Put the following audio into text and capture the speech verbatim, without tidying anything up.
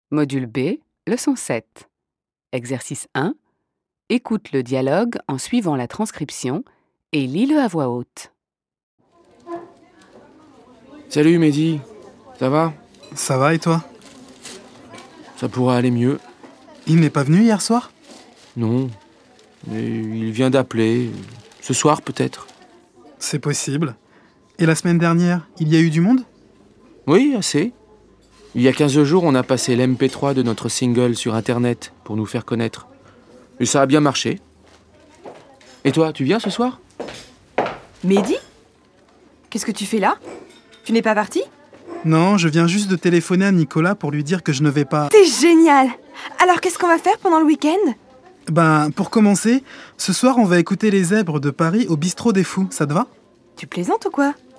Module B, leçon sept. Exercice un. Écoute le dialogue en suivant la transcription et lis-le à voix haute. Salut Mehdi, ça va? Ça va et toi? Ça pourrait aller mieux. Il n'est pas venu hier soir? Non, mais il vient d'appeler. Ce soir peut-être. C'est possible. Et la semaine dernière, il y a eu du monde? Oui, assez. Il y a quinze jours, on a passé l'M P trois de notre single sur Internet pour nous faire connaître. Et ça a bien marché. Et toi, tu viens ce soir? Mehdi? Qu'est-ce que tu fais là? Tu n'es pas parti? Non, je viens juste de téléphoner à Nicolas pour lui dire que je ne vais pas... C'est génial! Alors qu'est-ce qu'on va faire pendant le week-end? Ben, pour commencer, ce soir on va écouter les Zèbres de Paris au Bistrot des Fous, ça te va? Tu plaisantes ou quoi?